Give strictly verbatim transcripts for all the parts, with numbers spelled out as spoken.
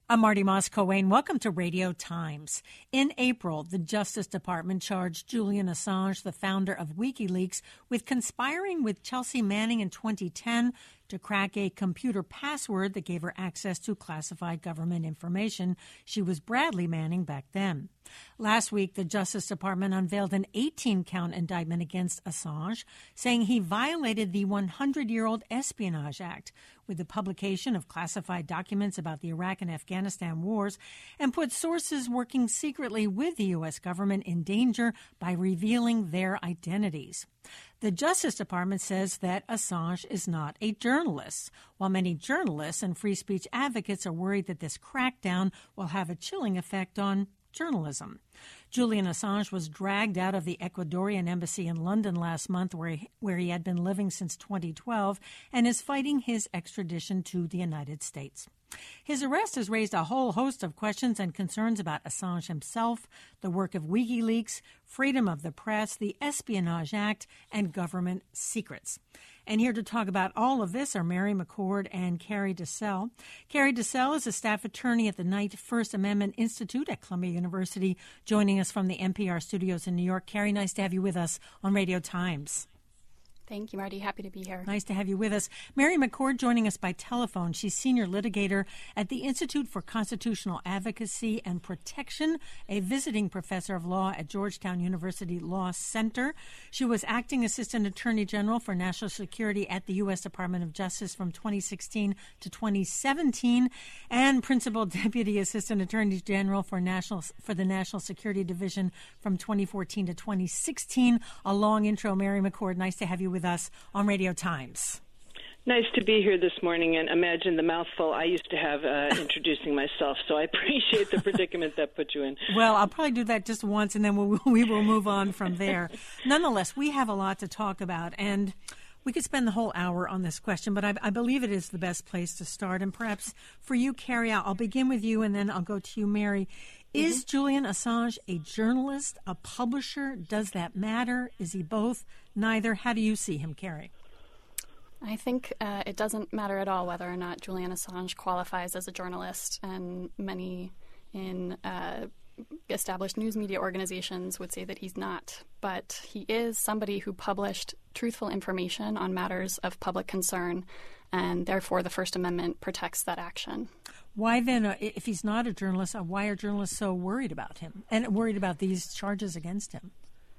I'm Marty Moss-Coane. Welcome to Radio Times. In April, the Justice Department charged Julian Assange, the founder of WikiLeaks, with conspiring with Chelsea Manning in twenty ten to crack a computer password that gave her access to classified government information. She was Bradley Manning back then. Last week, the Justice Department unveiled an eighteen-count indictment against Assange, saying he violated the hundred-year-old Espionage Act with the publication of classified documents about the Iraq and Afghanistan wars and put sources working secretly with the U S government in danger by revealing their identities. The Justice Department says that Assange is not a journalist, while many journalists and free speech advocates are worried that this crackdown will have a chilling effect on journalism. Julian Assange was dragged out of the Ecuadorian embassy in London last month, where he, where he had been living since twenty twelve, and is fighting his extradition to the United States. His arrest has raised a whole host of questions and concerns about Assange himself, the work of WikiLeaks, freedom of the press, the Espionage Act, and government secrets. And here to talk about all of this are Mary McCord and Carrie DeSalle. Carrie DeSalle is a staff attorney at the Knight First Amendment Institute at Columbia University, joining us from the N P R studios in New York. Carrie, nice to have you with us on Radio Times. Thank you, Marty. Happy to be here. Nice to have you with us. Mary McCord joining us by telephone. She's senior litigator at the Institute for Constitutional Advocacy and Protection, a visiting professor of law at Georgetown University Law Center. She was acting assistant attorney general for national security at the U S Department of Justice from twenty sixteen to twenty seventeen and principal deputy assistant attorney general for national for the National Security Division from twenty fourteen to twenty sixteen. A long intro, Mary McCord. Nice to have you with us on Radio Times. Nice to be here this morning, and imagine the mouthful I used to have uh, introducing myself, so I appreciate the predicament that put you in. Well, I'll probably do that just once, and then we'll, we will move on from there. Nonetheless, we have a lot to talk about, and we could spend the whole hour on this question, but I, I believe it is the best place to start. And perhaps for you, Carrie, I'll begin with you, and then I'll go to you, Mary. Is mm-hmm. Julian Assange a journalist, a publisher? Does that matter? Is he both? Neither? How do you see him, Carrie? I think uh, it doesn't matter at all whether or not Julian Assange qualifies as a journalist, and many in uh, established news media organizations would say that he's not. But he is somebody who published truthful information on matters of public concern, and therefore the First Amendment protects that action. Why then, uh, if he's not a journalist, uh, why are journalists so worried about him and worried about these charges against him?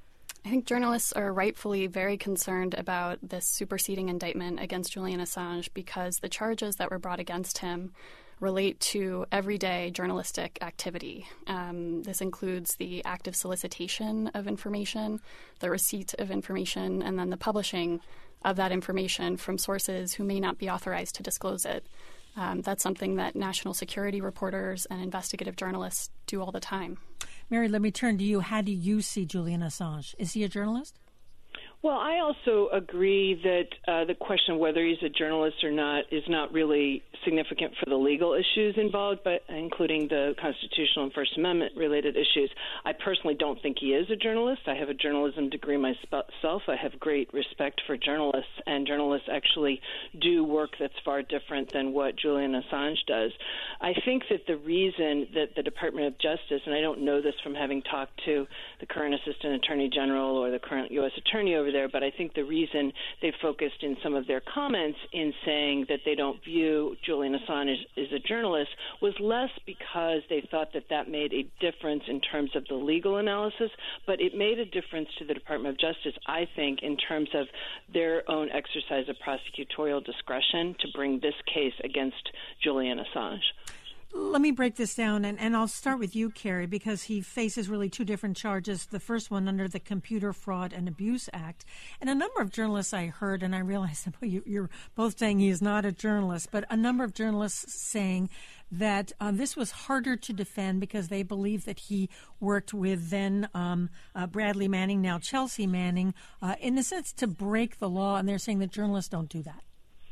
I think journalists are rightfully very concerned about this superseding indictment against Julian Assange because the charges that were brought against him relate to everyday journalistic activity. Um, this includes the active solicitation of information, the receipt of information, and then the publishing of that information from sources who may not be authorized to disclose it. Um, that's something that national security reporters and investigative journalists do all the time. Mary, let me turn to you. How do you see Julian Assange? Is he a journalist? Well, I also agree that uh, the question of whether he's a journalist or not is not really significant for the legal issues involved, but including the constitutional and First Amendment related issues. I personally don't think he is a journalist. I have a journalism degree myself. I have great respect for journalists, and journalists actually do work that's far different than what Julian Assange does. I think that the reason that the Department of Justice, and I don't know this from having talked to the current Assistant Attorney General or the current U S Attorney over there, but I think the reason they focused in some of their comments in saying that they don't view Julian Assange as, as a journalist was less because they thought that that made a difference in terms of the legal analysis, but it made a difference to the Department of Justice, I think, in terms of their own exercise of prosecutorial discretion to bring this case against Julian Assange. Let me break this down, and, and I'll start with you, Carrie, because he faces really two different charges. The first one under the Computer Fraud and Abuse Act. And a number of journalists I heard, and I realize that you, you're both saying he is not a journalist, but a number of journalists saying that uh, this was harder to defend because they believe that he worked with then um, uh, Bradley Manning, now Chelsea Manning, uh, in a sense to break the law, and they're saying that journalists don't do that.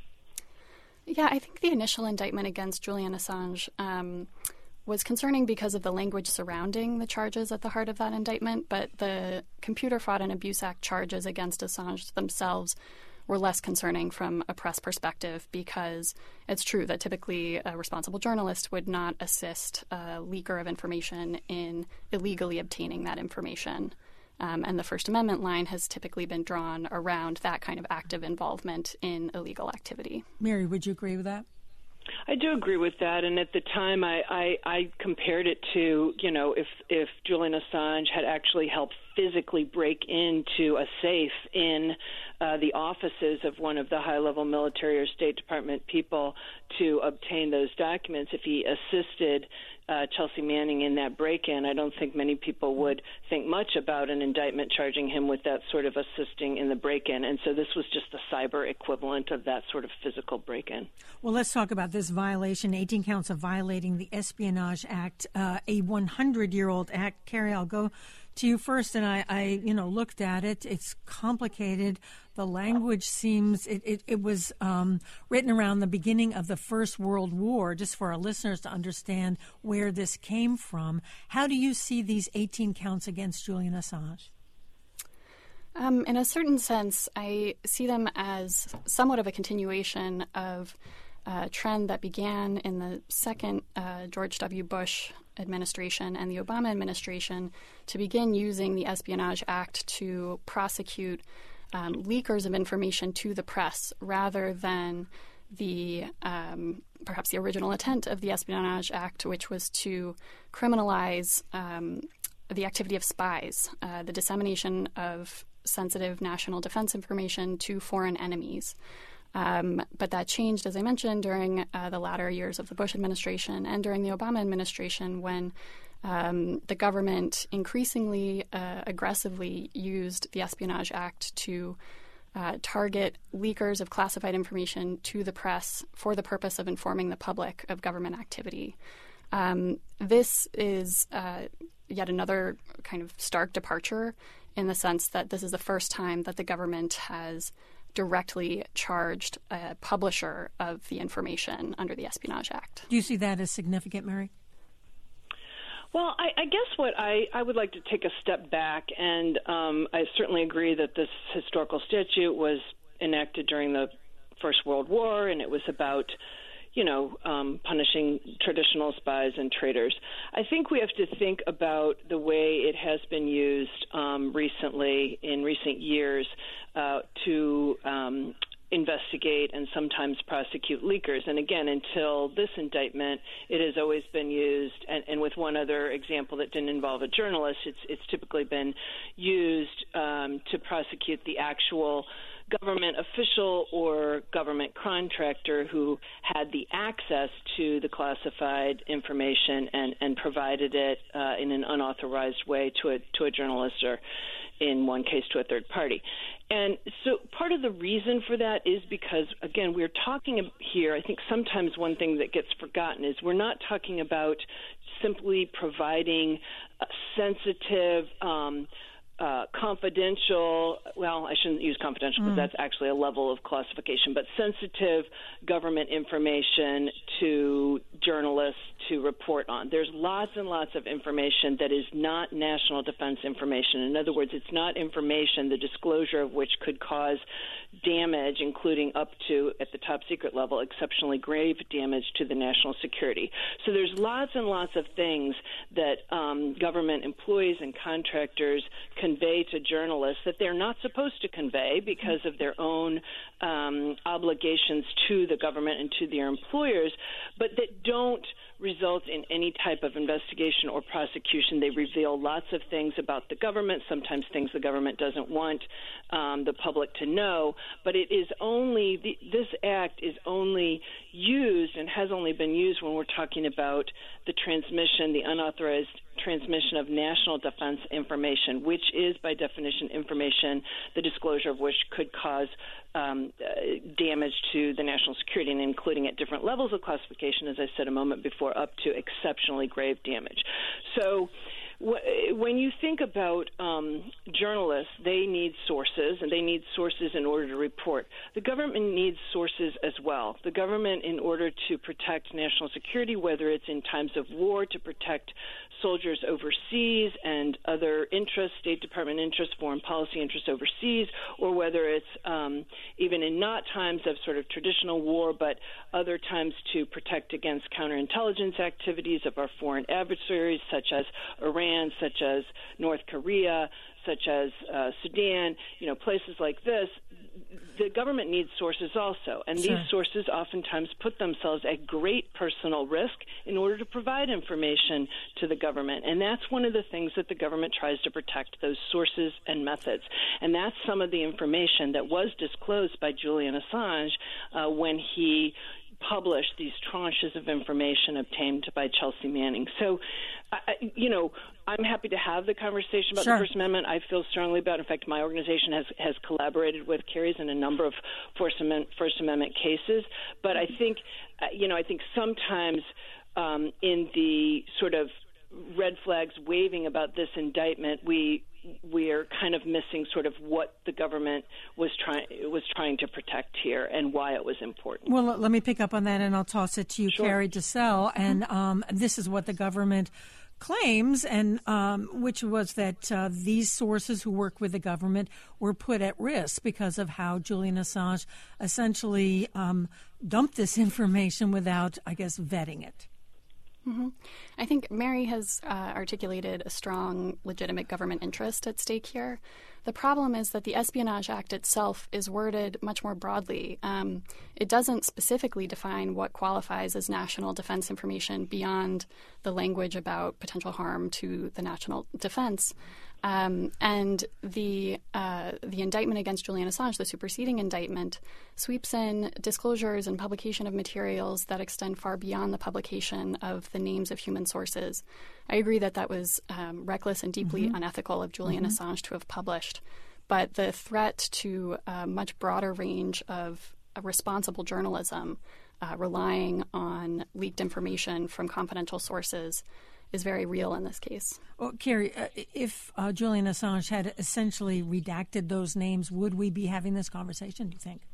Yeah, I think the initial indictment against Julian Assange um, was concerning because of the language surrounding the charges at the heart of that indictment, but the Computer Fraud and Abuse Act charges against Assange themselves were less concerning from a press perspective, because it's true that typically a responsible journalist would not assist a leaker of information in illegally obtaining that information. Um, and the First Amendment line has typically been drawn around that kind of active involvement in illegal activity. Mary, would you agree with that? I do agree with that, and at the time I, I, I compared it to, you know, if, if Julian Assange had actually helped physically break into a safe in uh, the offices of one of the high-level military or State Department people to obtain those documents, if he assisted uh, Chelsea Manning in that break-in, I don't think many people would think much about an indictment charging him with that sort of assisting in the break-in. And so this was just the cyber equivalent of that sort of physical break-in. Well, let's talk about this violation, eighteen counts of violating the Espionage Act, uh, a hundred-year-old act. Carrie, I'll go to you first, and I, I, you know, looked at it. It's complicated. The language seems, it, it, it was um, written around the beginning of the First World War, just for our listeners to understand where this came from. How do you see these eighteen counts against Julian Assange? Um, in a certain sense, I see them as somewhat of a continuation of a trend that began in the second uh, George W. Bush administration and the Obama administration to begin using the Espionage Act to prosecute um, leakers of information to the press, rather than the um, perhaps the original intent of the Espionage Act, which was to criminalize um, the activity of spies, uh, the dissemination of sensitive national defense information to foreign enemies. Um, but that changed, as I mentioned, during uh, the latter years of the Bush administration and during the Obama administration, when um, the government increasingly uh, aggressively used the Espionage Act to uh, target leakers of classified information to the press for the purpose of informing the public of government activity. Um, this is uh, yet another kind of stark departure, in the sense that this is the first time that the government has directly charged a publisher of the information under the Espionage Act. Do you see that as significant, Mary? Well, I, I guess what I, I would like to take a step back, and um, I certainly agree that this historical statute was enacted during the First World War, and it was about, you know, um, punishing traditional spies and traitors. I think we have to think about the way it has been used um, recently, in recent years, uh, to um, investigate and sometimes prosecute leakers. And again, until this indictment, it has always been used, and, and with one other example that didn't involve a journalist, it's, it's typically been used um, to prosecute the actual government official or government contractor who had the access to the classified information and, and provided it uh, in an unauthorized way to a, to a journalist, or in one case to a third party. And so part of the reason for that is because, again, we're talking here, I think sometimes one thing that gets forgotten is we're not talking about simply providing a sensitive, um, Uh, confidential, well, I shouldn't use confidential because mm. that's actually a level of classification, but sensitive government information to journalists to report on. There's lots and lots of information that is not national defense information. In other words, it's not information, the disclosure of which could cause damage, including up to, at the top secret level, exceptionally grave damage to the national security. So there's lots and lots of things that um, government employees and contractors convey to journalists that they're not supposed to convey because of their own um, obligations to the government and to their employers, but that don't result in any type of investigation or prosecution. They reveal lots of things about the government, sometimes things the government doesn't want um, the public to know, but it is only, the, this act is only used and has only been used when we're talking about the transmission, the unauthorized transmission of national defense information, which is by definition information, the disclosure of which could cause um, uh, damage to the national security, and including at different levels of classification, as I said a moment before, up to exceptionally grave damage. So When you think about um, journalists, they need sources, and they need sources in order to report. The government needs sources as well. The government, in order to protect national security, whether it's in times of war, to protect soldiers overseas and other interests, State Department interests, foreign policy interests overseas, or whether it's um, even in not times of sort of traditional war, but other times to protect against counterintelligence activities of our foreign adversaries, such as Iran, such as North Korea, such as uh, Sudan, you know, places like this. The government needs sources also, and sure. these sources oftentimes put themselves at great personal risk in order to provide information to the government, and that's one of the things that the government tries to protect, those sources and methods. And that's some of the information that was disclosed by Julian Assange uh, when he published these tranches of information obtained by Chelsea Manning. So, uh, you know, I'm happy to have the conversation about sure. the First Amendment. I feel strongly about it. In fact, my organization has, has collaborated with Kerry's in a number of First Amendment, First Amendment cases. But I think, uh, you know, I think sometimes um, in the sort of red flags waving about this indictment, we we are kind of missing sort of what the government was trying was trying to protect here and why it was important. Well, let me pick up on that, and I'll toss it to you, Sure. Carrie DeSalle. And um, this is what the government claims, and um, which was that uh, these sources who work with the government were put at risk because of how Julian Assange essentially um, dumped this information without, I guess, vetting it. Mm-hmm. I think Mary has uh, articulated a strong, legitimate government interest at stake here. The problem is that the Espionage Act itself is worded much more broadly. Um, it doesn't specifically define what qualifies as national defense information beyond the language about potential harm to the national defense. Um, and the uh, the indictment against Julian Assange, the superseding indictment, sweeps in disclosures and publication of materials that extend far beyond the publication of the names of human sources. I agree that that was um, reckless and deeply mm-hmm. unethical of Julian mm-hmm. Assange to have published. But the threat to a much broader range of uh, responsible journalism uh, relying on leaked information from confidential sources is very real in this case. Well, Carrie, uh, if uh, Julian Assange had essentially redacted those names, would we be having this conversation, do you think?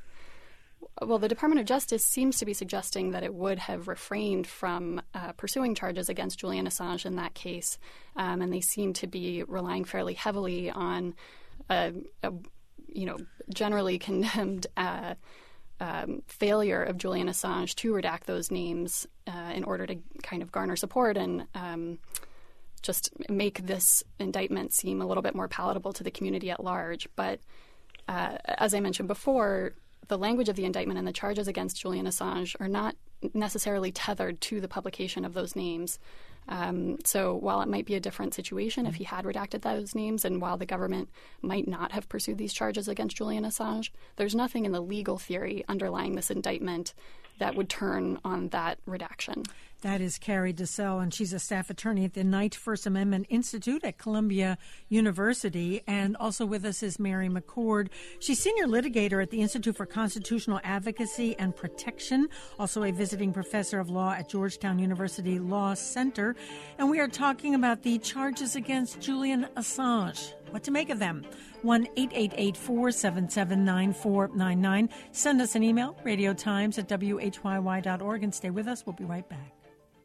Well, the Department of Justice seems to be suggesting that it would have refrained from uh, pursuing charges against Julian Assange in that case, um, and they seem to be relying fairly heavily on, a, a, you know, generally condemned uh, um, failure of Julian Assange to redact those names uh, in order to kind of garner support and um, just make this indictment seem a little bit more palatable to the community at large. But uh, as I mentioned before, the language of the indictment and the charges against Julian Assange are not necessarily tethered to the publication of those names. Um, so while it might be a different situation if he had redacted those names, and while the government might not have pursued these charges against Julian Assange, there's nothing in the legal theory underlying this indictment that would turn on that redaction. That is Carrie DeSalle, and she's a staff attorney at the Knight First Amendment Institute at Columbia University. And also with us is Mary McCord. She's senior litigator at the Institute for Constitutional Advocacy and Protection, also a visiting professor of law at Georgetown University Law Center. And we are talking about the charges against Julian Assange. What to make of them? one eight eight eight, four seven seven, nine four nine nine. Send us an email, radiotimes at w h y y dot org, and stay with us. We'll be right back.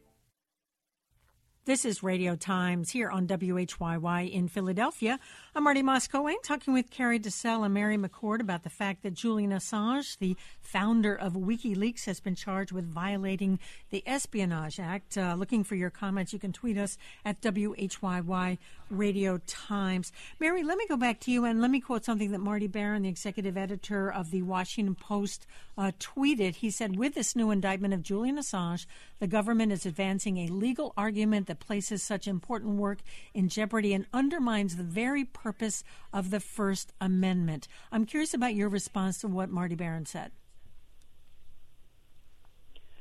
This is Radio Times here on W H Y Y in Philadelphia. I'm Marty Moscoe, talking with Carrie DeSalle and Mary McCord about the fact that Julian Assange, the founder of WikiLeaks, has been charged with violating the Espionage Act. Uh, looking for your comments, you can tweet us at W H Y Y Radio Times. Mary, let me go back to you and let me quote something that Marty Baron, the executive editor of the Washington Post, uh, tweeted. He said, with this new indictment of Julian Assange, the government is advancing a legal argument that places such important work in jeopardy and undermines the very purpose of the First Amendment. I'm curious about your response to what Marty Baron said.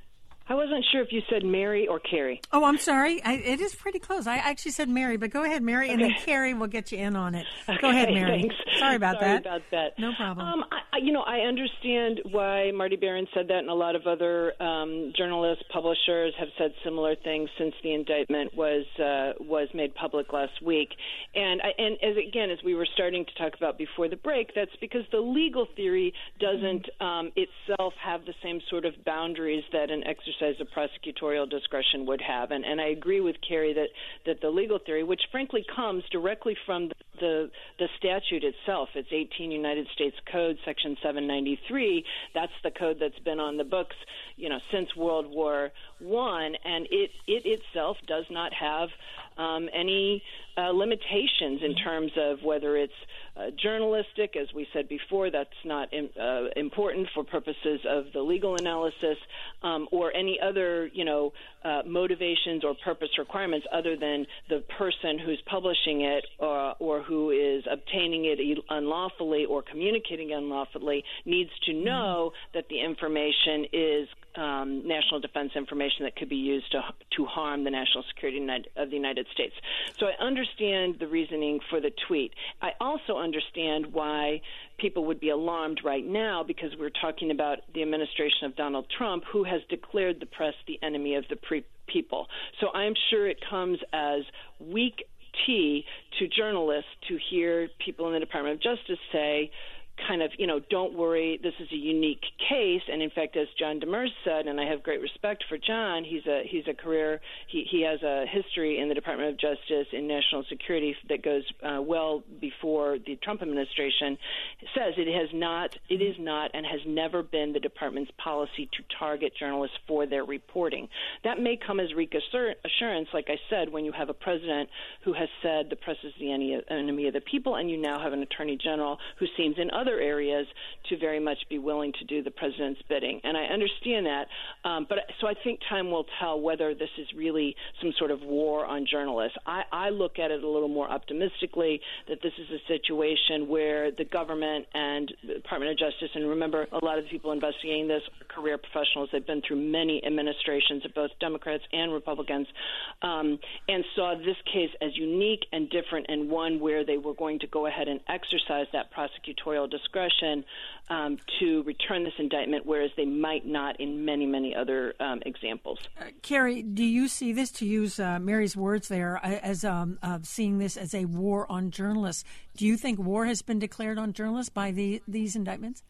I wasn't sure if you said Mary or Carrie. Oh, I'm sorry. I, it is pretty close. I actually said Mary, but go ahead, Mary, and okay. then Carrie will get you in on it. Go okay, ahead, Mary. Thanks. Sorry about Sorry that. about that. No problem. Um, I, you know, I understand why Marty Baron said that, and a lot of other um, journalists, publishers have said similar things since the indictment was uh, was made public last week. And I, and as again, as we were starting to talk about before the break, that's because the legal theory doesn't um, itself have the same sort of boundaries that an exercise of prosecutorial discretion would have. And, and I agree with Carrie that, that the legal theory, which frankly comes directly from the, the, the statute itself, it's eighteen United States Code, Section seven ninety-three. That's the code that's been on the books, you know, since World War One, and it, it itself does not have um, any uh, limitations in terms of whether it's uh, journalistic. As we said before, that's not in, uh, important for purposes of the legal analysis, um, or any other, you know, uh, motivations or purpose requirements other than the person who's publishing it or, or who is obtaining it unlawfully or communicating unlawfully needs to know that the information is Um, national defense information that could be used to to harm the national security of the United States. So I understand the reasoning for the tweet. I also understand why people would be alarmed right now, because we're talking about the administration of Donald Trump, who has declared the press the enemy of the pre- people. So I'm sure it comes as weak tea to journalists to hear people in the Department of Justice say, kind of, you know, don't worry, this is a unique case. And in fact, as John Demers said, and I have great respect for John, he's a he's a career, he, he has a history in the Department of Justice in national security that goes uh, well before the Trump administration, says it has not, it is not and has never been the department's policy to target journalists for their reporting. That may come as reassurance, like I said, when you have a president who has said the press is the enemy of the people, and you now have an attorney general who seems in other areas to very much be willing to do the president's bidding. And I understand that. Um, but so I think time will tell whether this is really some sort of war on journalists. I, I look at it a little more optimistically, that this is a situation where the government and the Department of Justice, and remember, a lot of the people investigating this are career professionals. They've been through many administrations of both Democrats and Republicans, um, and saw this case as unique and different, and one where they were going to go ahead and exercise that prosecutorial discretion um, to return this indictment, whereas they might not in many, many other um, examples. Uh, Carrie, do you see this, to use uh, Mary's words there, as um, uh, seeing this as a war on journalists? Do you think war has been declared on journalists by the, these indictments?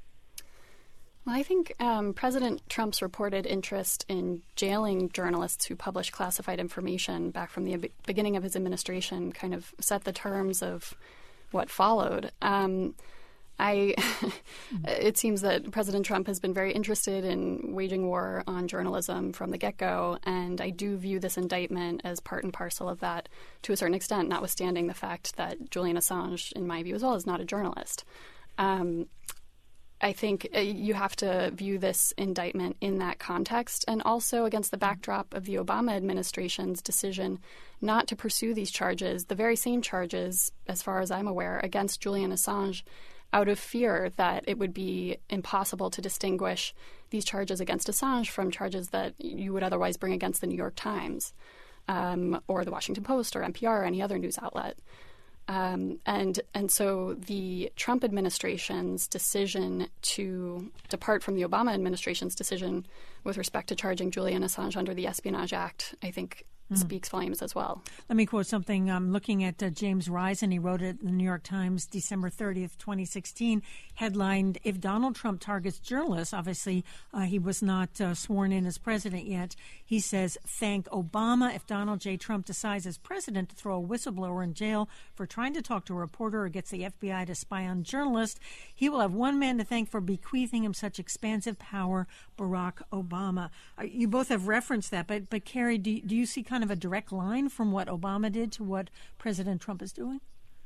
Well, I think um, President Trump's reported interest in jailing journalists who publish classified information back from the beginning of his administration kind of set the terms of what followed. Um, I, it seems that President Trump has been very interested in waging war on journalism from the get-go, and I do view this indictment as part and parcel of that to a certain extent, notwithstanding the fact that Julian Assange, in my view as well, is not a journalist. Um, I think you have to view this indictment in that context, and also against the backdrop of the Obama administration's decision not to pursue these charges, the very same charges, as far as I'm aware, against Julian Assange, out of fear that it would be impossible to distinguish these charges against Assange from charges that you would otherwise bring against the New York Times um, or the Washington Post or N P R or any other news outlet. Um, and and so the Trump administration's decision to depart from the Obama administration's decision with respect to charging Julian Assange under the Espionage Act, I think, mm. speaks volumes as well. Let me quote something. I'm looking at uh, James Risen. He wrote it in the New York Times, December thirtieth, twenty sixteen, headlined, "If Donald Trump targets journalists," obviously uh, he was not uh, sworn in as president yet, he says, "Thank Obama. If Donald J. Trump decides as president to throw a whistleblower in jail for trying to talk to a reporter or gets the F B I to spy on journalists, he will have one man to thank for bequeathing him such expansive power, Barack Obama." Uh, you both have referenced that, but, but Carrie, do, do you see kind of a direct line from what Obama did to what President Trump is doing?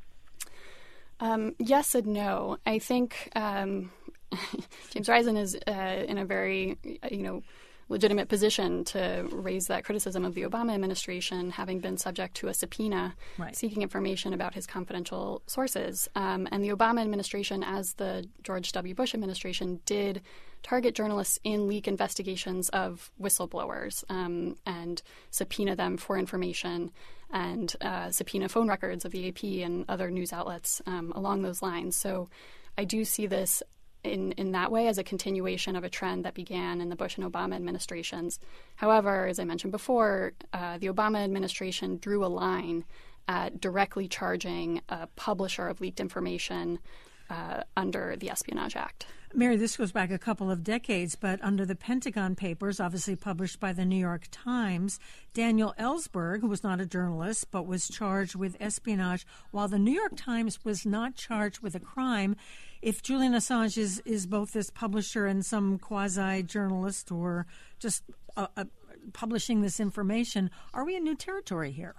Um, yes and no. I think um, James Risen is uh, in a very, you know, legitimate position to raise that criticism of the Obama administration, having been subject to a subpoena right. seeking information about his confidential sources. Um, and the Obama administration, as the George W. Bush administration, did target journalists in leak investigations of whistleblowers um, and subpoena them for information and uh, subpoena phone records of the A P and other news outlets um, along those lines. So I do see this in, in that way as a continuation of a trend that began in the Bush and Obama administrations. However, as I mentioned before, uh, the Obama administration drew a line at directly charging a publisher of leaked information uh, under the Espionage Act. Mary, this goes back a couple of decades, but under the Pentagon Papers, obviously published by the New York Times, Daniel Ellsberg, who was not a journalist but was charged with espionage, while the New York Times was not charged with a crime. If Julian Assange is, is both this publisher and some quasi-journalist or just uh, uh, publishing this information, are we in new territory here?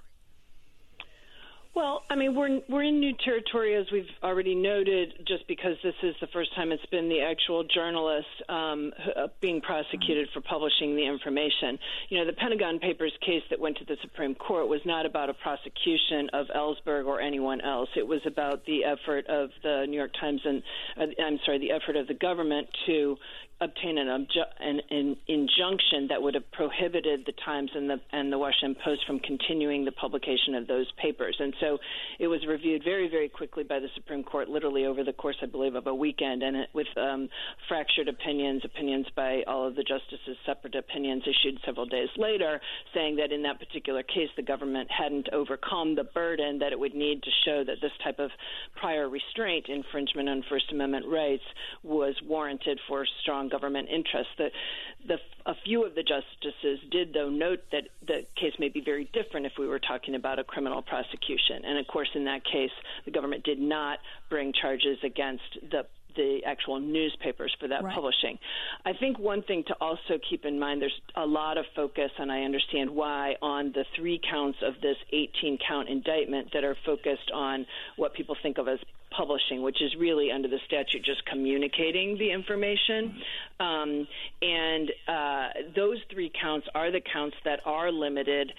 Well, I mean, we're we're in new territory, as we've already noted, just because this is the first time it's been the actual journalist um, being prosecuted for publishing the information. You know, the Pentagon Papers case that went to the Supreme Court was not about a prosecution of Ellsberg or anyone else. It was about the effort of the New York Times and, uh, I'm sorry, the effort of the government to obtain an, obju- an, an injunction that would have prohibited the Times and the and the Washington Post from continuing the publication of those papers. And so it was reviewed very, very quickly by the Supreme Court, literally over the course, I believe, of a weekend, and it, with um, fractured opinions, opinions by all of the justices, separate opinions issued several days later, saying that in that particular case the government hadn't overcome the burden that it would need to show that this type of prior restraint, infringement on First Amendment rights, was warranted for strong government interests. The, the, a few of the justices did, though, note that the case may be very different if we were talking about a criminal prosecution. And, of course, in that case, the government did not bring charges against the the actual newspapers for that right. publishing. I think one thing to also keep in mind, there's a lot of focus, and I understand why, on the three counts of this eighteen-count indictment that are focused on what people think of as publishing, which is really under the statute just communicating the information. Um, and uh, those three counts are the counts that are limited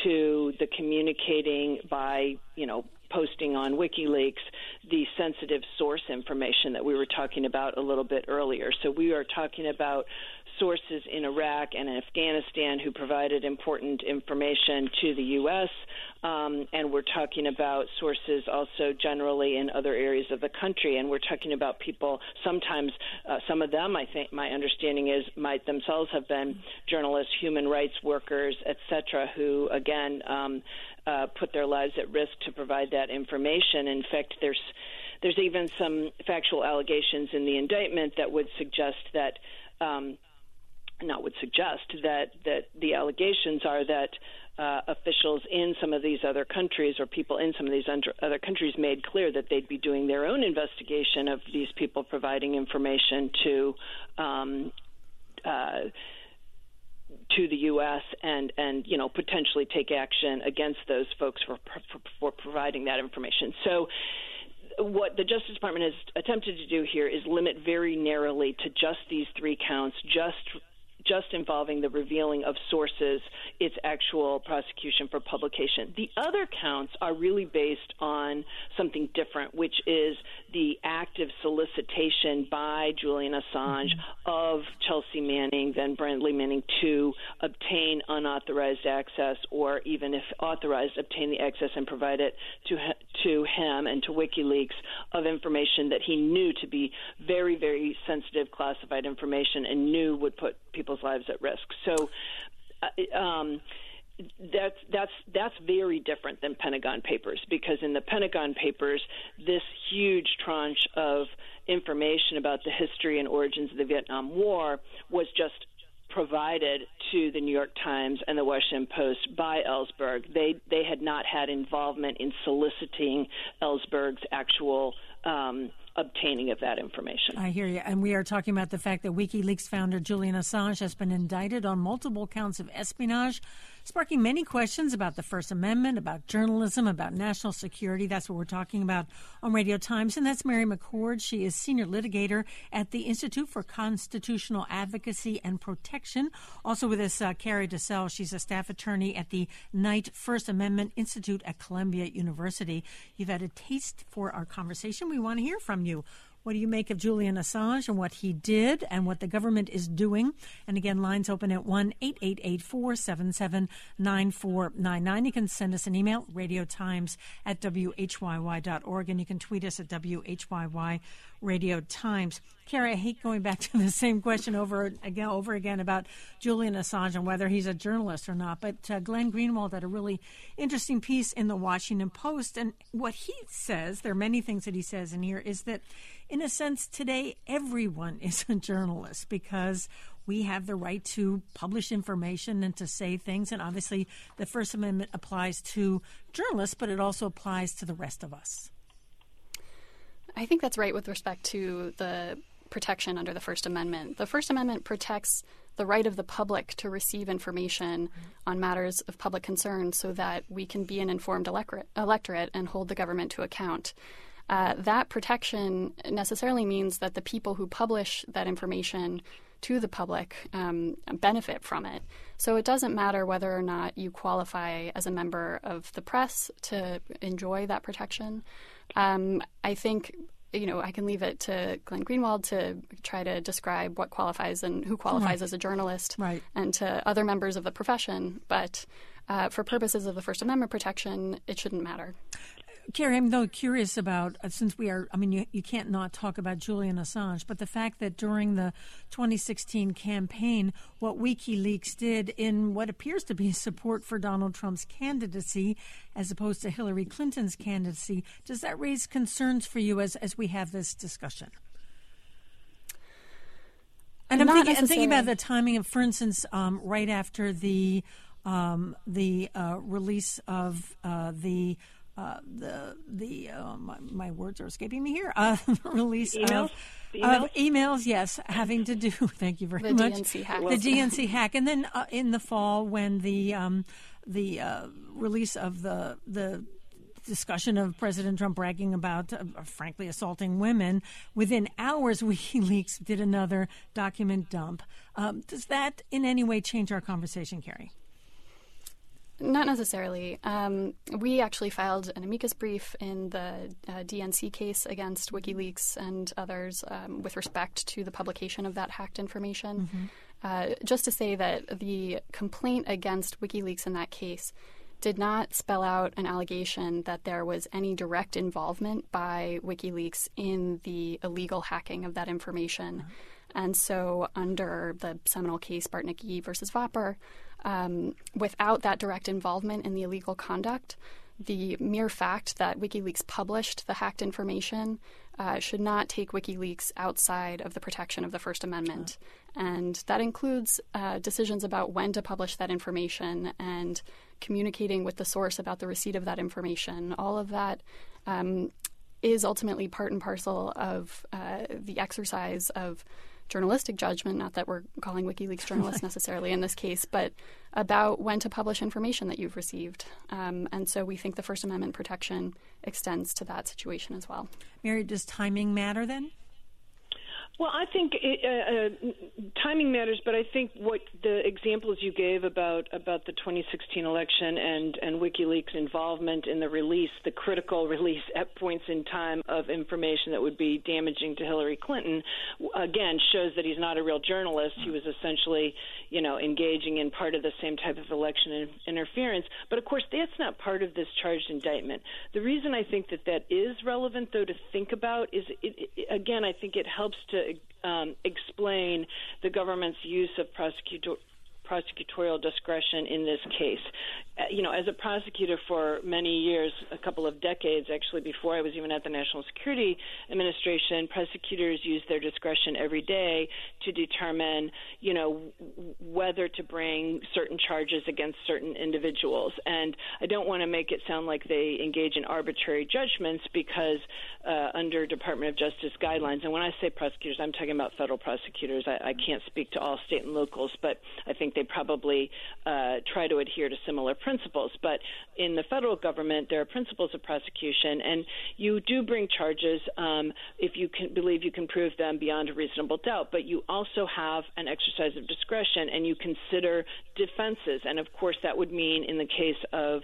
to the communicating by, you know, posting on WikiLeaks the sensitive source information that we were talking about a little bit earlier. So we are talking about sources in Iraq and in Afghanistan who provided important information to the U S, um, and we're talking about sources also generally in other areas of the country, and we're talking about people, sometimes uh, some of them, I think my understanding is, might themselves have been journalists, human rights workers, et cetera, who, again, um, uh, put their lives at risk to provide that information. In fact, there's there's even some factual allegations in the indictment that would suggest that um, not would suggest that, that the allegations are that uh, officials in some of these other countries or people in some of these under, other countries made clear that they'd be doing their own investigation of these people providing information to um, uh, to the U S and, and, you know, potentially take action against those folks for, for, for providing that information. So what the Justice Department has attempted to do here is limit very narrowly to just these three counts, just just involving the revealing of sources, its actual prosecution for publication. The other counts are really based on something different, which is the active solicitation by Julian Assange mm-hmm. of Chelsea Manning, then Bradley Manning, to obtain unauthorized access, or even if authorized, obtain the access and provide it to to him and to WikiLeaks of information that he knew to be very, very sensitive, classified information and knew would put people's lives at risk. So uh, um, that's that's that's very different than Pentagon Papers, because in the Pentagon Papers, this huge tranche of information about the history and origins of the Vietnam War was just provided to the New York Times and the Washington Post by Ellsberg. They they had not had involvement in soliciting Ellsberg's actual um, obtaining of that information. I hear you. And we are talking about the fact that WikiLeaks founder Julian Assange has been indicted on multiple counts of espionage, sparking many questions about the First Amendment, about journalism, about national security. That's what we're talking about on Radio Times. And that's Mary McCord. She is senior litigator at the Institute for Constitutional Advocacy and Protection. Also with us, uh, Carrie DeSalle. She's a staff attorney at the Knight First Amendment Institute at Columbia University. You've had a taste for our conversation. We want to hear from you. What do you make of Julian Assange and what he did and what the government is doing? And again, lines open at one eight eight eight, four seven seven, nine four nine nine. You can send us an email, radiotimes at w h y y dot org, and you can tweet us at W H Y Y Radio Times. Carrie, I hate going back to the same question over again, over again about Julian Assange and whether he's a journalist or not. But uh, Glenn Greenwald had a really interesting piece in the Washington Post. And what he says, there are many things that he says in here, is that in a sense today everyone is a journalist because we have the right to publish information and to say things. And obviously the First Amendment applies to journalists, but it also applies to the rest of us. I think that's right with respect to the protection under the First Amendment. The First Amendment protects the right of the public to receive information on matters of public concern so that we can be an informed electorate, electorate and hold the government to account. Uh, that protection necessarily means that the people who publish that information to the public um, benefit from it. So it doesn't matter whether or not you qualify as a member of the press to enjoy that protection. Um, I think, you know, I can leave it to Glenn Greenwald to try to describe what qualifies and who qualifies right. as a journalist, right. and to other members of the profession. But uh, for purposes of the First Amendment protection, it shouldn't matter. Carrie, I'm though curious about, uh, since we are, I mean, you, you can't not talk about Julian Assange, but the fact that during the twenty sixteen campaign, what WikiLeaks did in what appears to be support for Donald Trump's candidacy as opposed to Hillary Clinton's candidacy, does that raise concerns for you as, as we have this discussion? And I'm thinking, I'm thinking about the timing of, for instance, um, right after the um, the uh, release of uh, the Uh, the the uh, my, my words are escaping me here. Uh, release emails? of, emails? of emails, yes, having to do. Thank you very the much. D N C hack. The D N C hack, and then uh, in the fall when the um, the uh, release of the the discussion of President Trump bragging about, uh, frankly, assaulting women. Within hours, WikiLeaks did another document dump. Um, does that in any way change our conversation, Carrie? Not necessarily. Um, we actually filed an amicus brief in the uh, D N C case against WikiLeaks and others um, with respect to the publication of that hacked information. Mm-hmm. Uh, just to say that the complaint against WikiLeaks in that case did not spell out an allegation that there was any direct involvement by WikiLeaks in the illegal hacking of that information. Mm-hmm. And so under the seminal case Bartnicki versus Vopper, um, without that direct involvement in the illegal conduct, the mere fact that WikiLeaks published the hacked information uh, should not take WikiLeaks outside of the protection of the First Amendment. Sure. And that includes uh, decisions about when to publish that information and communicating with the source about the receipt of that information. All of that um, is ultimately part and parcel of uh, the exercise of journalistic judgment, not that we're calling WikiLeaks journalists necessarily in this case, but about when to publish information that you've received. Um, and so we think the First Amendment protection extends to that situation as well. Mary, does timing matter then? Well, I think it, uh, uh, timing matters, but I think what the examples you gave about about the twenty sixteen election and, and WikiLeaks' involvement in the release, the critical release at points in time of information that would be damaging to Hillary Clinton, again, shows that he's not a real journalist. He was essentially, you know, engaging in part of the same type of election in, interference. But, of course, that's not part of this charged indictment. The reason I think that that is relevant, though, to think about is, it, it, again, I think it helps to Um, explain the government's use of prosecutor, prosecutorial discretion in this case. Uh, you know, as a prosecutor for many years, a couple of decades actually before I was even at the National Security Administration, prosecutors use their discretion every day to determine, you know, w- whether to bring certain charges against certain individuals. And I don't want to make it sound like they engage in arbitrary judgments because uh, under Department of Justice guidelines, and when I say prosecutors, I'm talking about federal prosecutors. I, I can't speak to all state and locals, but I think they probably uh, try to adhere to similar principles. But in the federal government, there are principles of prosecution, and you do bring charges um, if you can believe you can prove them beyond a reasonable doubt. But you also have an exercise of discretion, and you consider defenses. And, of course, that would mean in the case of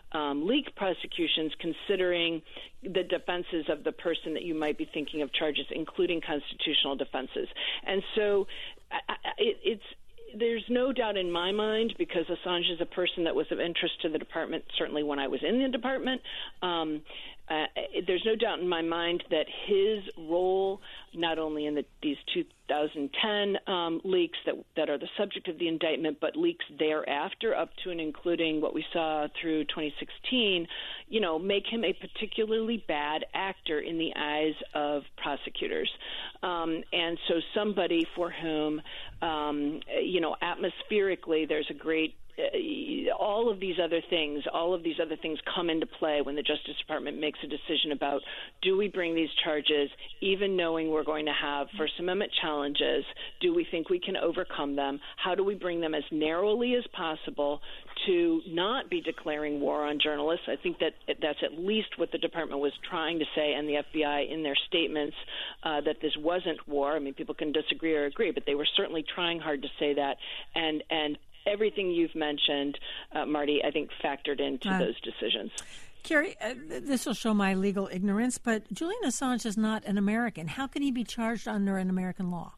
um, leak prosecutions, considering the defenses of the person that you might be thinking of charges, including constitutional defenses. And so I, I, it, it's there's no doubt in my mind, because Assange is a person that was of interest to the department, certainly when I was in the department, um, uh, there's no doubt in my mind that his role, not only in the, these two thousand ten um, leaks that that are the subject of the indictment, but leaks thereafter, up to and including what we saw through twenty sixteen, you know, make him a particularly bad actor in the eyes of prosecutors. Um, and so somebody for whom, um, you know, atmospherically there's a great Uh, all of these other things, all of these other things come into play when the Justice Department makes a decision about, do we bring these charges, even knowing we're going to have First Amendment challenges? Do we think we can overcome them? How do we bring them as narrowly as possible to not be declaring war on journalists? I think that that's at least what the department was trying to say, and the F B I in their statements, uh, that this wasn't war. I mean, people can disagree or agree, but they were certainly trying hard to say that. And and everything you've mentioned, uh, Marty, I think factored into uh, those decisions. Carrie, uh, this will show my legal ignorance, but Julian Assange is not an American. How can he be charged under an American law?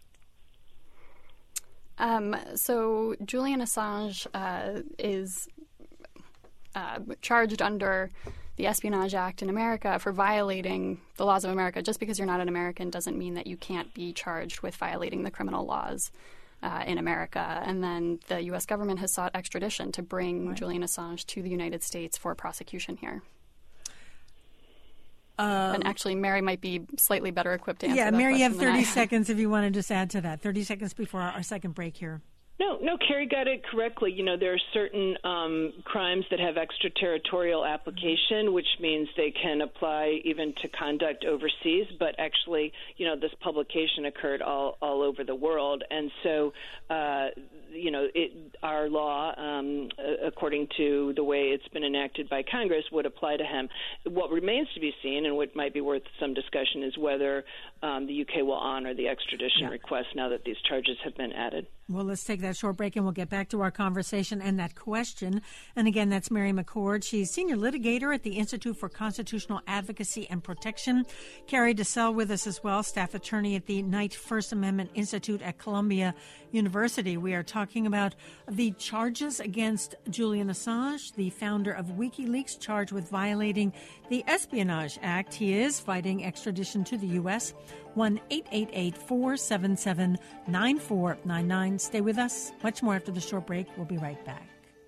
Um, so Julian Assange uh, is uh, charged under the Espionage Act in America for violating the laws of America. Just because you're not an American doesn't mean that you can't be charged with violating the criminal laws Uh, in America. And then the U S government has sought extradition to bring right. Julian Assange to the United States for prosecution here. Um, and actually, Mary might be slightly better equipped to answer yeah, that Mary, you have thirty I. seconds if you want to just add to that. thirty seconds before our, our second break here. No, no, Carrie got it correctly. You know, there are certain um, crimes that have extraterritorial application, which means they can apply even to conduct overseas. But actually, you know, this publication occurred all, all over the world. And so, uh, you know, it, our law, um, according to the way it's been enacted by Congress, would apply to him. What remains to be seen, and what might be worth some discussion, is whether um, the U K will honor the extradition yeah. request now that these charges have been added. Well, let's take that short break, and we'll get back to our conversation and that question. And again, that's Mary McCord. She's senior litigator at the Institute for Constitutional Advocacy and Protection. Carrie DeSalle with us as well, staff attorney at the Knight First Amendment Institute at Columbia University. We are talking about the charges against Julian Assange, the founder of WikiLeaks, charged with violating the Espionage Act. He is fighting extradition to the U S one eight eight eight, four seven seven, nine four nine nine. Stay with us. Much more after the short break. We'll be right back.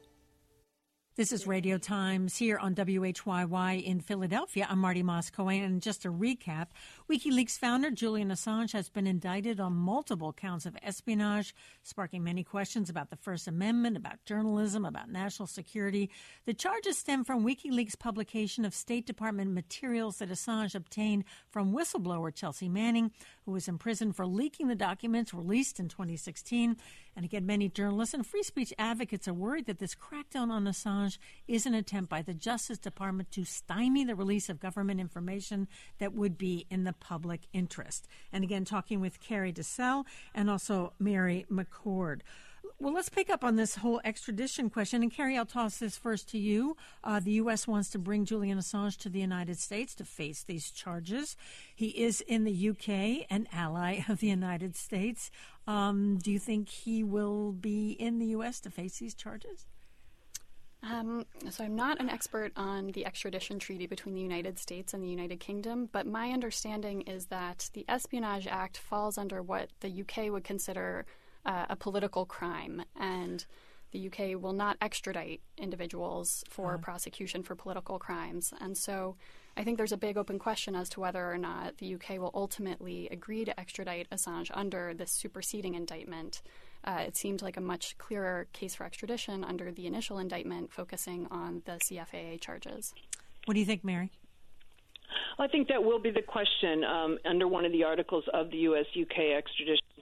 This is Radio Times here on W H Y Y in Philadelphia. I'm Marty Moss-Cohen, and just a recap, WikiLeaks founder Julian Assange has been indicted on multiple counts of espionage, sparking many questions about the First Amendment, about journalism, about national security. The charges stem from WikiLeaks' publication of State Department materials that Assange obtained from whistleblower Chelsea Manning, who was imprisoned for leaking the documents released in twenty sixteen. And again, many journalists and free speech advocates are worried that this crackdown on Assange is an attempt by the Justice Department to stymie the release of government information that would be in the public interest. And again, talking with Carrie DeSalle and also Mary McCord. Well, let's pick up on this whole extradition question. And Carrie, I'll toss this first to you. Uh, the U S wants to bring Julian Assange to the United States to face these charges. He is in the U K, an ally of the United States. Um, do you think he will be in the U S to face these charges? Um, so I'm not an expert on the extradition treaty between the United States and the United Kingdom, but my understanding is that the Espionage Act falls under what the U K would consider uh, a political crime, and the U K will not extradite individuals for uh. prosecution for political crimes. And so I think there's a big open question as to whether or not the U K will ultimately agree to extradite Assange under this superseding indictment. Uh, it seemed like a much clearer case for extradition under the initial indictment focusing on the C F A A charges. What do you think, Mary? I think that will be the question um, under one of the articles of the U S U K extradition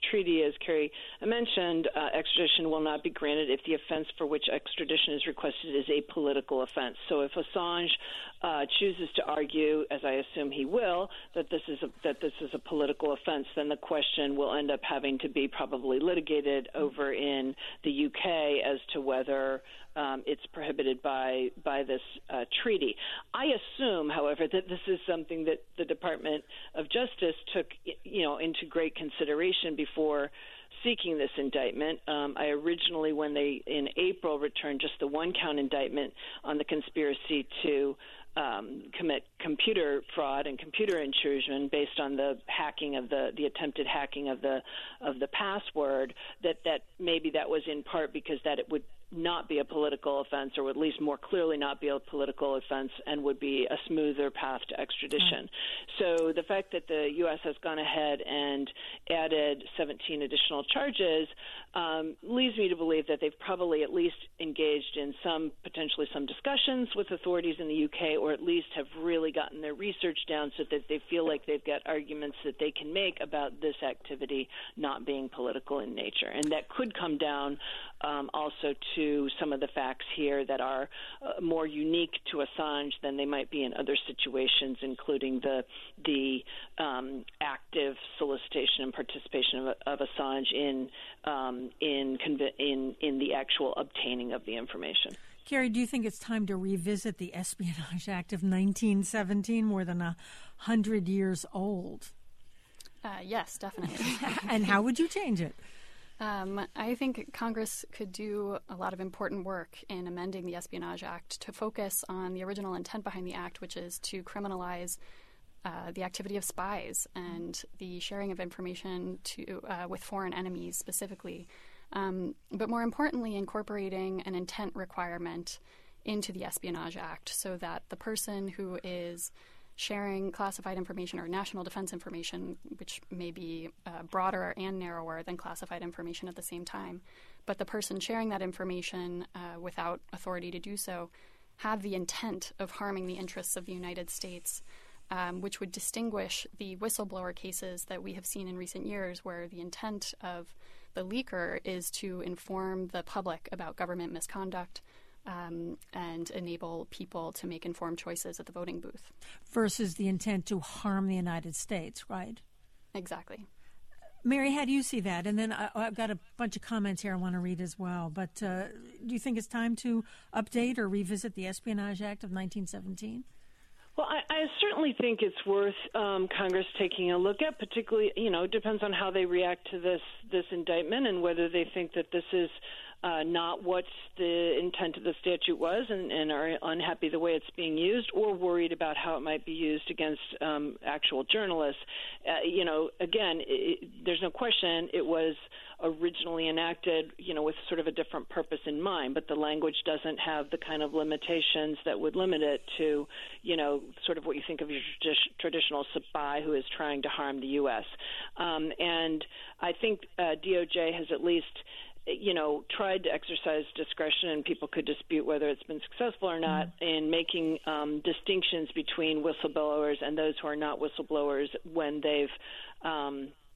treaty, as Carrie mentioned, uh, extradition will not be granted if the offense for which extradition is requested is a political offense. So if Assange uh, chooses to argue, as I assume he will, that this is a, that this is a political offense, then the question will end up having to be probably litigated over in the U K as to whether Um, it's prohibited by by this uh, treaty. I assume, however, that this is something that the Department of Justice took, you know, into great consideration before seeking this indictment. Um, I originally, when they in April returned just the one count indictment on the conspiracy to um, commit computer fraud and computer intrusion based on the hacking of the the attempted hacking of the of the password, that that maybe that was in part because that it would not be a political offense, or at least more clearly not be a political offense, and would be a smoother path to extradition. Mm-hmm. So the fact that the U S has gone ahead and added seventeen additional charges um, leads me to believe that they've probably at least engaged in some, potentially some discussions with authorities in the U K, or at least have really gotten their research down so that they feel like they've got arguments that they can make about this activity not being political in nature. And that could come down um, also to to some of the facts here that are uh, more unique to Assange than they might be in other situations, including the the um, active solicitation and participation of, of Assange in um, in, conv- in in the actual obtaining of the information. Carrie, do you think it's time to revisit the Espionage Act of nineteen seventeen, more than a hundred years old? Uh, yes, definitely. And how would you change it? Um, I think Congress could do a lot of important work in amending the Espionage Act to focus on the original intent behind the act, which is to criminalize uh, the activity of spies and the sharing of information to uh, with foreign enemies specifically. Um, but more importantly, incorporating an intent requirement into the Espionage Act so that the person who is sharing classified information or national defense information, which may be uh, broader and narrower than classified information at the same time, but the person sharing that information uh, without authority to do so have the intent of harming the interests of the United States, um, which would distinguish the whistleblower cases that we have seen in recent years where the intent of the leaker is to inform the public about government misconduct, Um, and enable people to make informed choices at the voting booth. Versus the intent to harm the United States, right? Exactly. Mary, how do you see that? And then I, I've got a bunch of comments here I want to read as well. But uh, do you think it's time to update or revisit the Espionage Act of nineteen seventeen? Well, I, I certainly think it's worth um, Congress taking a look at, particularly, you know, it depends on how they react to this, this indictment and whether they think that this is Uh, not what the intent of the statute was and, and are unhappy the way it's being used, or worried about how it might be used against um, actual journalists. Uh, you know, again, it, there's no question it was originally enacted, you know, with sort of a different purpose in mind, but the language doesn't have the kind of limitations that would limit it to, you know, sort of what you think of your tradi- traditional spy who is trying to harm the U S. Um, and I think uh, D O J has at least you know, tried to exercise discretion, and people could dispute whether it's been successful or not, mm-hmm. in making um, distinctions between whistleblowers and those who are not whistleblowers when they've um,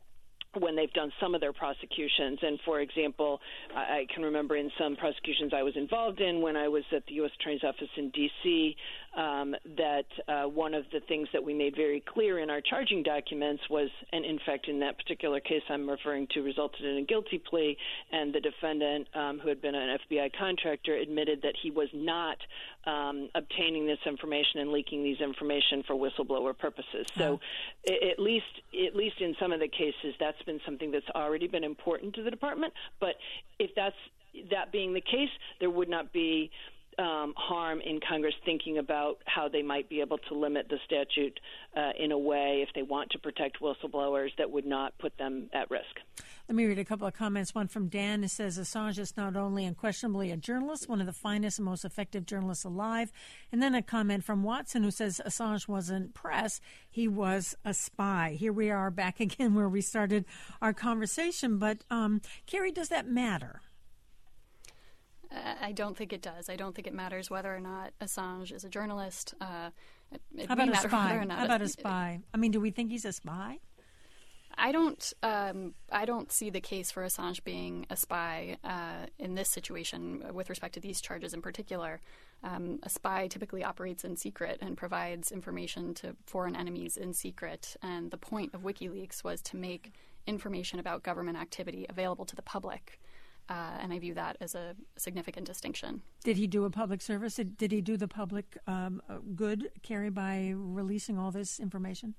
when they've done some of their prosecutions. And, for example, I, I can remember in some prosecutions I was involved in when I was at the U S Attorney's Office in D C um, that uh, one of the things that we made very clear in our charging documents was, and in fact in that particular case I'm referring to, resulted in a guilty plea, and the defendant, um, who had been an F B I contractor, admitted that he was not um, obtaining this information and leaking these information for whistleblower purposes. So oh. at least at least in some of the cases, that's been something that's already been important to the department. But if that's that being the case, there would not be Um, harm in Congress thinking about how they might be able to limit the statute uh, in a way, if they want to protect whistleblowers, that would not put them at risk. Let me read a couple of comments. One from Dan, who says Assange is not only unquestionably a journalist, one of the finest and most effective journalists alive. And then a comment from Watson, who says Assange wasn't press, he was a spy. Here we are back again where we started our conversation. But, um, Carrie, does that matter? I don't think it does. I don't think it matters whether or not Assange is a journalist. Uh, it, it How about a spy? How about a spy? I mean, do we think he's a spy? I don't. Um, I don't see the case for Assange being a spy uh, in this situation with respect to these charges in particular. Um, a spy typically operates in secret and provides information to foreign enemies in secret. And the point of WikiLeaks was to make information about government activity available to the public. Uh, and I view that as a significant distinction. Did he do a public service? Did, did he do the public um, good, Carrie, by releasing all this information?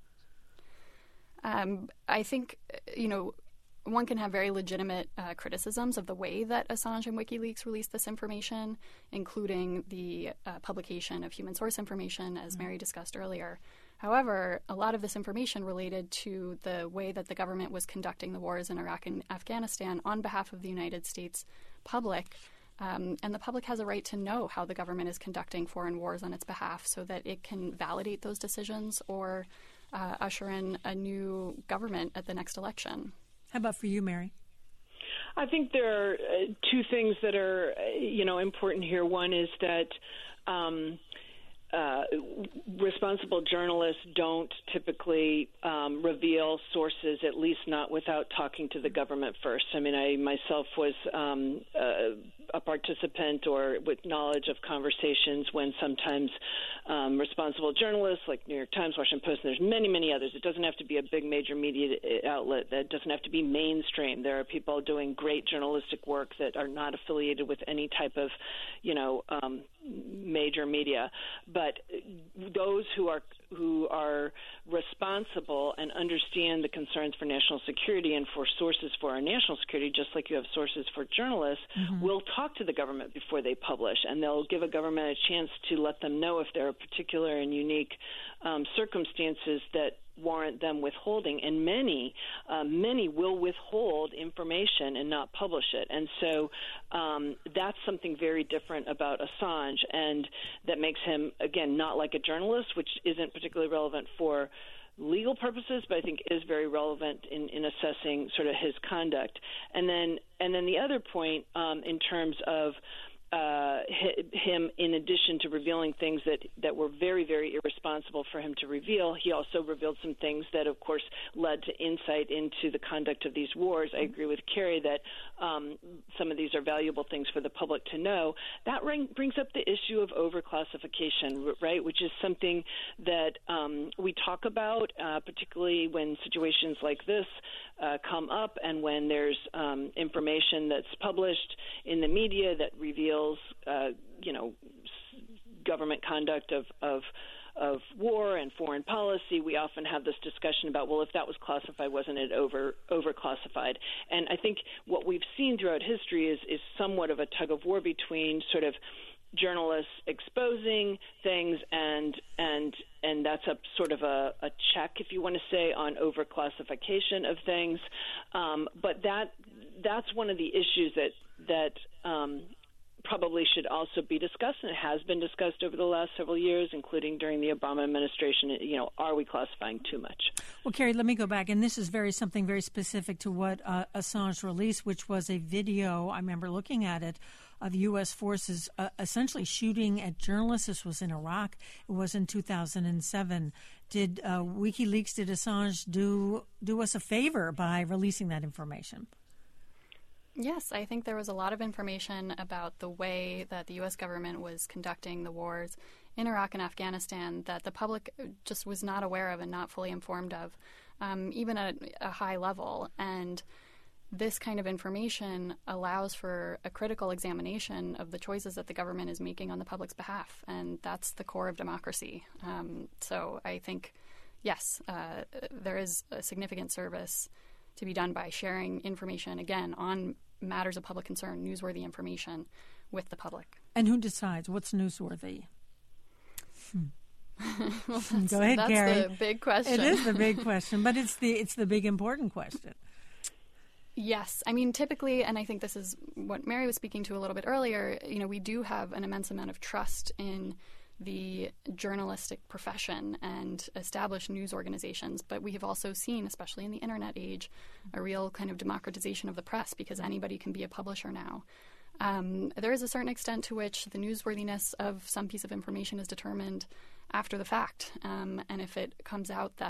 Um, I think, you know, one can have very legitimate uh, criticisms of the way that Assange and WikiLeaks released this information, including the uh, publication of human source information, as mm-hmm. Mary discussed earlier. However, a lot of this information related to the way that the government was conducting the wars in Iraq and Afghanistan on behalf of the United States public. Um, and the public has a right to know how the government is conducting foreign wars on its behalf so that it can validate those decisions or uh, usher in a new government at the next election. How about for you, Mary? I think there are uh, two things that are, uh, you know, important here. One is that um, uh, responsible journalists don't typically um, reveal sources, at least not without talking to the government first. I mean, I myself was um, uh, a participant or with knowledge of conversations when sometimes um, responsible journalists like New York Times, Washington Post, and there's many, many others. It doesn't have to be a big major media outlet. That doesn't have to be mainstream. There are people doing great journalistic work that are not affiliated with any type of, you know, um, major media. But those who are who are responsible and understand the concerns for national security and for sources for our national security, just like you have sources for journalists, mm-hmm. will talk to the government before they publish, and they'll give a government a chance to let them know if there are particular and unique um, circumstances that warrant them withholding. And many, uh, many will withhold information and not publish it. And so um, that's something very different about Assange, and that makes him, again, not like a journalist, which isn't particularly relevant for legal purposes, but I think is very relevant in, in assessing sort of his conduct. And then, and then the other point um, in terms of uh, him, in addition to revealing things that, that were very, very irresponsible for him to reveal, he also revealed some things that, of course, led to insight into the conduct of these wars. I agree with Carrie that um, some of these are valuable things for the public to know. That ring, brings up the issue of overclassification, right, which is something that um, we talk about, uh, particularly when situations like this uh, come up and when there's um, information that's published in the media that reveals Uh, you know, government conduct of, of of war and foreign policy. We often have this discussion about, well, if that was classified, wasn't it over overclassified? And I think what we've seen throughout history is is somewhat of a tug of war between sort of journalists exposing things and and and that's a sort of a, a check, if you want to say, on overclassification of things. Um, but that that's one of the issues that that um, probably should also be discussed, and it has been discussed over the last several years, including during the Obama administration. You know, are we classifying too much? Well, Carrie, let me go back, and this is very something very specific to what uh, Assange released, which was a video, I remember looking at it, of U S forces uh, essentially shooting at journalists. This was in Iraq. It was in two thousand seven. Did uh, WikiLeaks, did Assange do do us a favor by releasing that information? Yes, I think there was a lot of information about the way that the U S government was conducting the wars in Iraq and Afghanistan that the public just was not aware of and not fully informed of, um, even at a high level. And this kind of information allows for a critical examination of the choices that the government is making on the public's behalf, and that's the core of democracy. Um, so I think, yes, uh, there is a significant service to be done by sharing information, again, on matters of public concern, newsworthy information with the public. And who decides what's newsworthy? Hmm. well, that's, Go ahead, that's Carrie. That's the big question. It is the big question, but it's the it's the big important question. Yes. I mean, typically, and I think this is what Mary was speaking to a little bit earlier, you know, we do have an immense amount of trust in the journalistic profession and established news organizations. But we have also seen, especially in the internet age, a real kind of democratization of the press because anybody can be a publisher now. Um, there is a certain extent to which the newsworthiness of some piece of information is determined after the fact. Um, and if it comes out that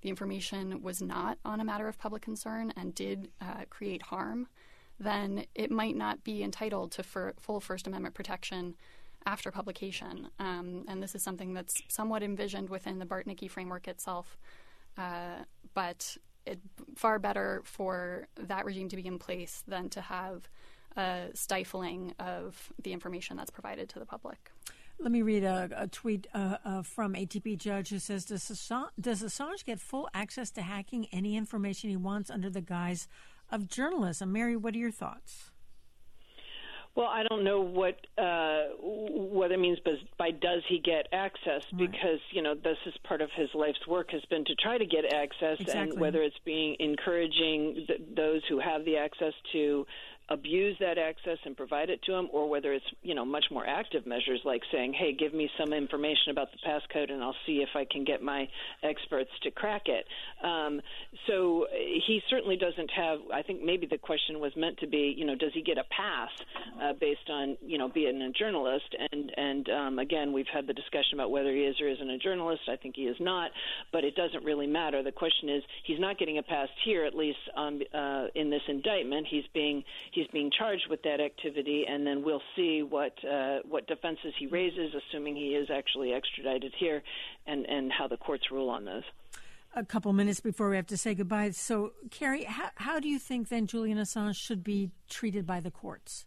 the information was not on a matter of public concern and did uh, create harm, then it might not be entitled to for full First Amendment protection after publication. Um, and this is something that's somewhat envisioned within the Bartnicki framework itself. Uh, but it far better for that regime to be in place than to have a stifling of the information that's provided to the public. Let me read a, a tweet uh, uh, from A T P judge who says, does Assange, does Assange get full access to hacking any information he wants under the guise of journalism? Mary, what are your thoughts? Well, I don't know what uh, what it means by, by does he get access, right. because, you know, this is part of his life's work has been to try to get access, exactly. and whether it's being encouraging th- those who have the access to abuse that access and provide it to them, or whether it's, you know, much more active measures like saying, hey, give me some information about the passcode and I'll see if I can get my experts to crack it. Um, so he certainly doesn't have, I think maybe the question was meant to be, you know, does he get a pass uh, based on, you know, being a journalist? And, and um, again, we've had the discussion about whether he is or isn't a journalist. I think he is not, but it doesn't really matter. The question is, he's not getting a pass here, at least um, uh, in this indictment. He's being he's being charged with that activity, and then we'll see what uh, what defenses he raises, assuming he is actually extradited here, and, and how the courts rule on those. A couple minutes before we have to say goodbye. So, Carrie, how, how do you think then Julian Assange should be treated by the courts?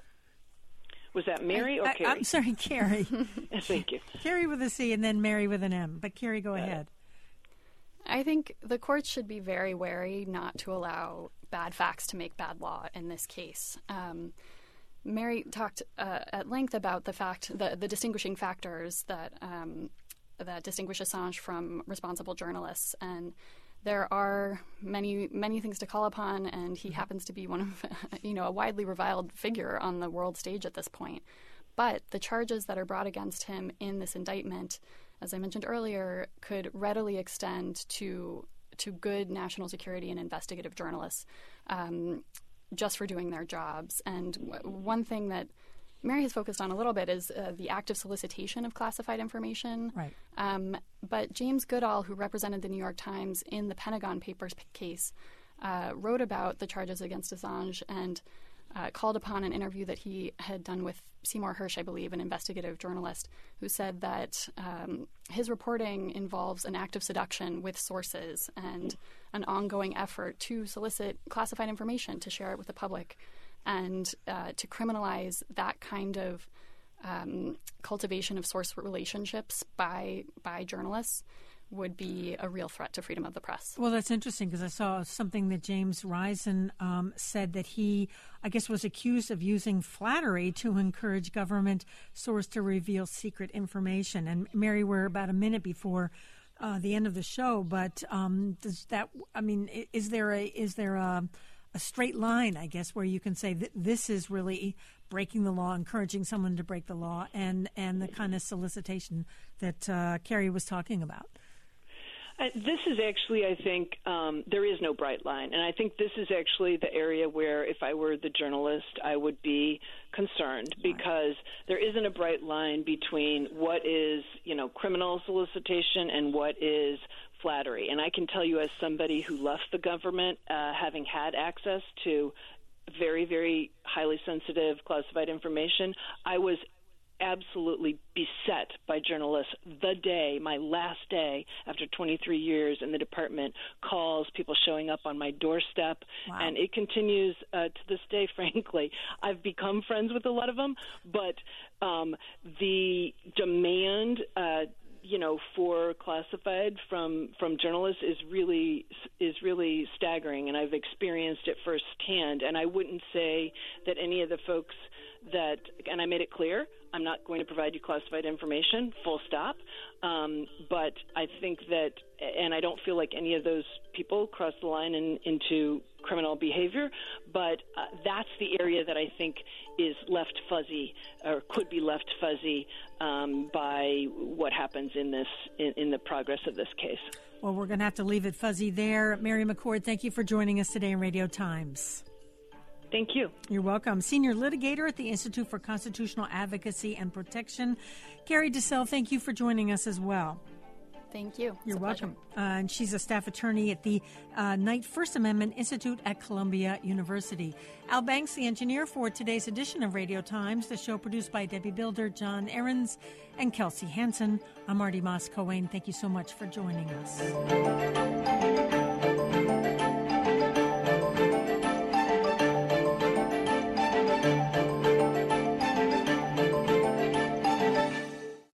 Was that Mary or I, Carrie? I, I'm sorry, Carrie. Thank you. Carrie with a C and then Mary with an M. But Carrie, go Got ahead. It. I think the courts should be very wary not to allow bad facts to make bad law in this case. Um, Mary talked uh, at length about the fact, the, the distinguishing factors that um, that distinguish Assange from responsible journalists, and there are many, many things to call upon, and he happens to be one of, you know, a widely reviled figure on the world stage at this point. But the charges that are brought against him in this indictment, as I mentioned earlier, could readily extend to to good national security and investigative journalists um, just for doing their jobs. And w- one thing that Mary has focused on a little bit is uh, the active solicitation of classified information. Right. Um, but James Goodall, who represented the New York Times in the Pentagon Papers p- case, uh, wrote about the charges against Assange and uh, called upon an interview that he had done with Seymour Hersh, I believe, an investigative journalist, who said that um, his reporting involves an act of seduction with sources and an ongoing effort to solicit classified information to share it with the public, and uh, to criminalize that kind of um, cultivation of source relationships by by journalists would be a real threat to freedom of the press. Well, that's interesting because I saw something that James Risen um, said that he, I guess, was accused of using flattery to encourage government source to reveal secret information. And Mary, we're about a minute before uh, the end of the show, but um, does that? I mean, is there a is there a a straight line, I guess, where you can say that this is really breaking the law, encouraging someone to break the law, and, and the kind of solicitation that uh, Carrie was talking about? Uh, this is actually, I think, um, there is no bright line. And I think this is actually the area where, if I were the journalist, I would be concerned, because there isn't a bright line between what is, you know, criminal solicitation and what is flattery. And I can tell you, as somebody who left the government, uh, having had access to very, very highly sensitive classified information, I was absolutely beset by journalists the day, my last day after twenty-three years in the department, calls, people showing up on my doorstep. Wow. And it continues uh, to this day, frankly. I've become friends with a lot of them, but um, the demand uh, you know, for classified from from journalists is really is really staggering, and I've experienced it firsthand. And I wouldn't say that any of the folks that, and I made it clear, I'm not going to provide you classified information, full stop. Um, but I think that, and I don't feel like any of those people cross the line in, into criminal behavior, but uh, that's the area that I think is left fuzzy, or could be left fuzzy um, by what happens in this in, in the progress of this case. Well, we're going to have to leave it fuzzy there. Mary McCord, thank you for joining us today in Radio Times. Thank you. You're welcome. Senior litigator at the Institute for Constitutional Advocacy and Protection, Carrie DeSalle, thank you for joining us as well. Thank you. You're welcome. Uh, and she's a staff attorney at the uh, Knight First Amendment Institute at Columbia University. Al Banks, the engineer for today's edition of Radio Times, the show produced by Debbie Builder, John Ahrens, and Kelsey Hansen. I'm Marty Moss-Coane. Thank you so much for joining us.